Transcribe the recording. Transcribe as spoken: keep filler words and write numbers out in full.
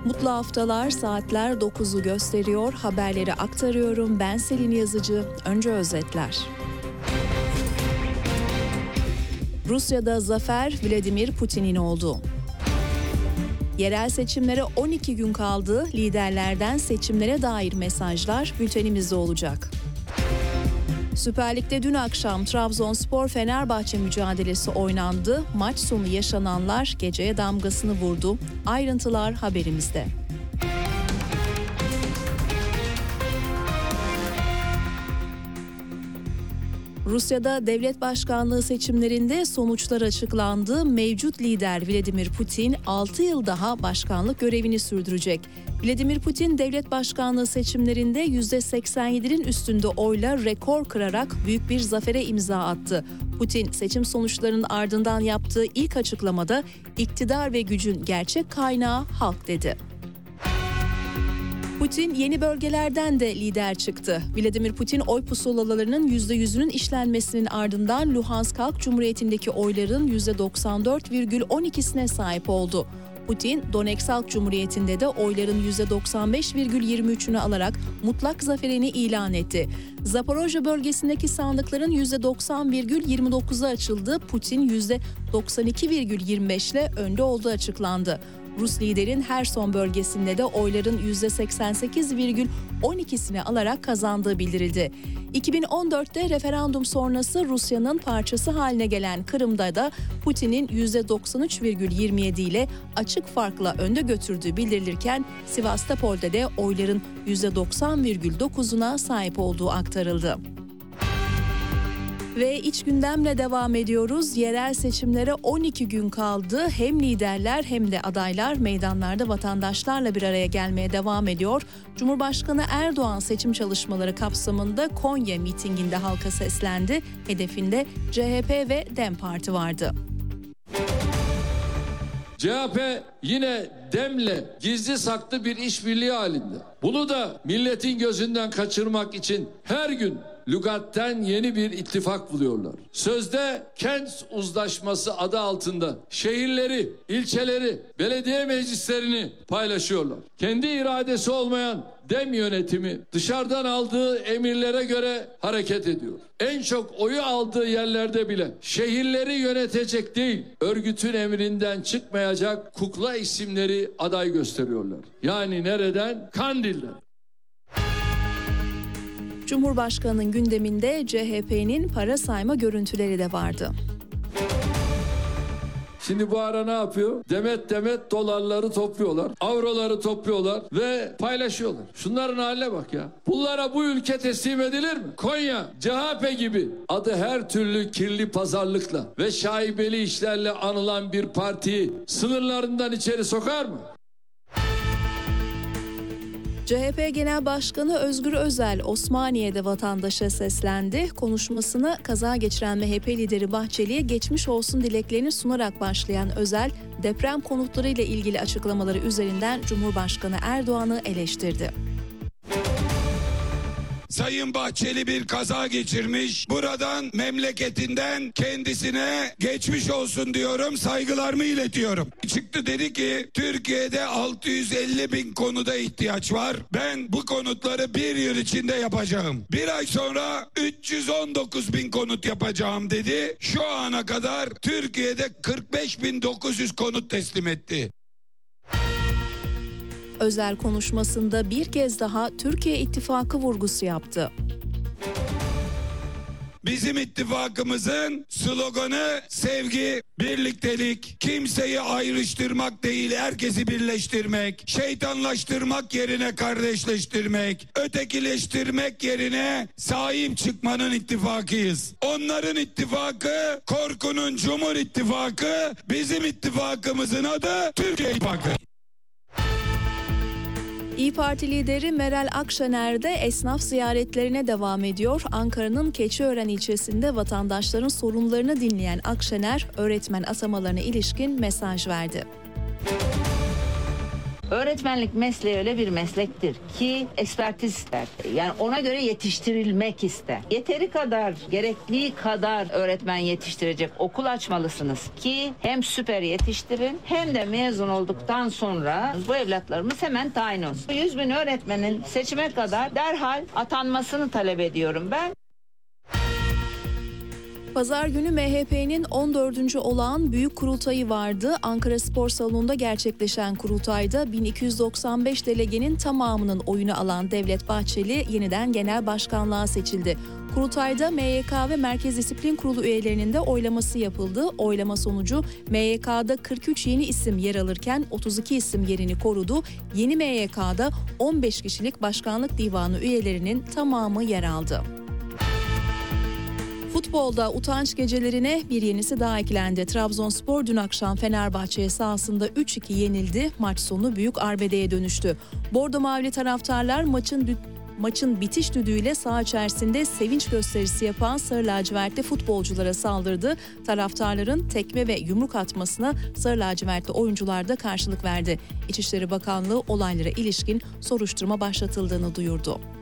Mutlu haftalar, saatler dokuzu gösteriyor. Haberleri aktarıyorum. Ben Selin Yazıcı. Önce özetler. Rusya'da zafer Vladimir Putin'in oldu. Yerel seçimlere on iki gün kaldı. Liderlerden seçimlere dair mesajlar bültenimizde olacak. Süper Lig'de dün akşam Trabzonspor-Fenerbahçe mücadelesi oynandı. Maç sonu yaşananlar geceye damgasını vurdu. Ayrıntılar haberimizde. Rusya'da devlet başkanlığı seçimlerinde sonuçlar açıklandı. Mevcut lider Vladimir Putin altı yıl daha başkanlık görevini sürdürecek. Vladimir Putin devlet başkanlığı seçimlerinde yüzde seksen yedinin üstünde oyla rekor kırarak büyük bir zafere imza attı. Putin seçim sonuçlarının ardından yaptığı ilk açıklamada iktidar ve gücün gerçek kaynağı halk dedi. Putin yeni bölgelerden de lider çıktı. Vladimir Putin oy pusulalarının yüzde yüzünün işlenmesinin ardından Luhansk Halk Cumhuriyeti'ndeki oyların yüzde doksan dört virgül on ikisine sahip oldu. Putin, Donetsk Halk Cumhuriyeti'nde de oyların yüzde doksan beş virgül yirmi üçünü alarak mutlak zaferini ilan etti. Zaporojye bölgesindeki sandıkların yüzde doksan virgül yirmi dokuzu açıldı. Putin yüzde doksan iki virgül yirmi beş ile önde olduğu açıklandı. Rus liderin Herson bölgesinde de oyların yüzde seksen sekiz virgül on ikisini alarak kazandığı bildirildi. iki bin on dörtte referandum sonrası Rusya'nın parçası haline gelen Kırım'da da Putin'in yüzde doksan üç virgül yirmi yedi ile açık farkla önde götürdüğü bildirilirken Sivastopol'de de oyların yüzde doksan virgül dokuzuna sahip olduğu aktarıldı. Ve iç gündemle devam ediyoruz. Yerel seçimlere on iki gün kaldı. Hem liderler hem de adaylar meydanlarda vatandaşlarla bir araya gelmeye devam ediyor. Cumhurbaşkanı Erdoğan seçim çalışmaları kapsamında Konya mitinginde halka seslendi. Hedefinde C H P ve DEM Parti vardı. C H P yine DEM'le gizli saklı bir işbirliği halinde. Bunu da milletin gözünden kaçırmak için her gün lügatten yeni bir ittifak buluyorlar. Sözde kent uzlaşması adı altında şehirleri, ilçeleri, belediye meclislerini paylaşıyorlar. Kendi iradesi olmayan DEM yönetimi dışarıdan aldığı emirlere göre hareket ediyor. En çok oyu aldığı yerlerde bile şehirleri yönetecek değil, örgütün emrinden çıkmayacak kukla isimleri aday gösteriyorlar. Yani nereden? Kandil'den. Cumhurbaşkanının gündeminde C H P'nin para sayma görüntüleri de vardı. Şimdi bu ara ne yapıyor? Demet demet dolarları topluyorlar, avroları topluyorlar ve paylaşıyorlar. Şunların haline bak ya. Bunlara bu ülke teslim edilir mi? Konya, C H P gibi adı her türlü kirli pazarlıkla ve şaibeli işlerle anılan bir partiyi sınırlarından içeri sokar mı? C H P Genel Başkanı Özgür Özel Osmaniye'de vatandaşa seslendi. Konuşmasını kaza geçiren M H P lideri Bahçeli'ye geçmiş olsun dileklerini sunarak başlayan Özel, deprem konutları ile ilgili açıklamaları üzerinden Cumhurbaşkanı Erdoğan'ı eleştirdi. Sayın Bahçeli bir kaza geçirmiş. Buradan memleketinden kendisine geçmiş olsun diyorum, saygılarımı iletiyorum. Çıktı dedi ki Türkiye'de altı yüz elli bin konuda ihtiyaç var. Ben bu konutları bir yıl içinde yapacağım. Bir ay sonra üç yüz on dokuz bin konut yapacağım dedi. Şu ana kadar Türkiye'de kırk beş bin dokuz yüz konut teslim etti. Özel konuşmasında bir kez daha Türkiye İttifakı vurgusu yaptı. Bizim ittifakımızın sloganı sevgi, birliktelik, kimseyi ayrıştırmak değil, herkesi birleştirmek, şeytanlaştırmak yerine kardeşleştirmek, ötekileştirmek yerine sahip çıkmanın ittifakıyız. Onların ittifakı korkunun Cumhur İttifakı, bizim ittifakımızın adı Türkiye İttifakı. İYİ Parti lideri Meral Akşener de esnaf ziyaretlerine devam ediyor. Ankara'nın Keçiören ilçesinde vatandaşların sorunlarını dinleyen Akşener, öğretmen atamalarına ilişkin mesaj verdi. Öğretmenlik mesleği öyle bir meslektir ki ekspertiz ister. Yani ona göre yetiştirilmek ister. Yeteri kadar, gerektiği kadar öğretmen yetiştirecek okul açmalısınız ki hem süper yetiştirin hem de mezun olduktan sonra bu evlatlarımız hemen tayin olsun. yüz bin öğretmenin seçime kadar derhal atanmasını talep ediyorum ben. Pazar günü M H P'nin on dördüncü olağan büyük kurultayı vardı. Ankara Spor Salonu'nda gerçekleşen kurultayda bin iki yüz doksan beş delegenin tamamının oyunu alan Devlet Bahçeli yeniden genel başkanlığa seçildi. Kurultayda M Y K ve Merkez Disiplin Kurulu üyelerinin de oylaması yapıldı. Oylama sonucu M Y K'da kırk üç yeni isim yer alırken otuz iki isim yerini korudu. Yeni M Y K'da on beş kişilik başkanlık divanı üyelerinin tamamı yer aldı. Futbolda utanç gecelerine bir yenisi daha eklendi. Trabzonspor dün akşam Fenerbahçe sahasında üç iki yenildi. Maç sonu büyük arbedeye dönüştü. Bordo mavili taraftarlar maçın maçın bitiş düdüğüyle saha içerisinde sevinç gösterisi yapan sarı lacivertli futbolculara saldırdı. Taraftarların tekme ve yumruk atmasına sarı lacivertli oyuncular da karşılık verdi. İçişleri Bakanlığı olaylara ilişkin soruşturma başlatıldığını duyurdu.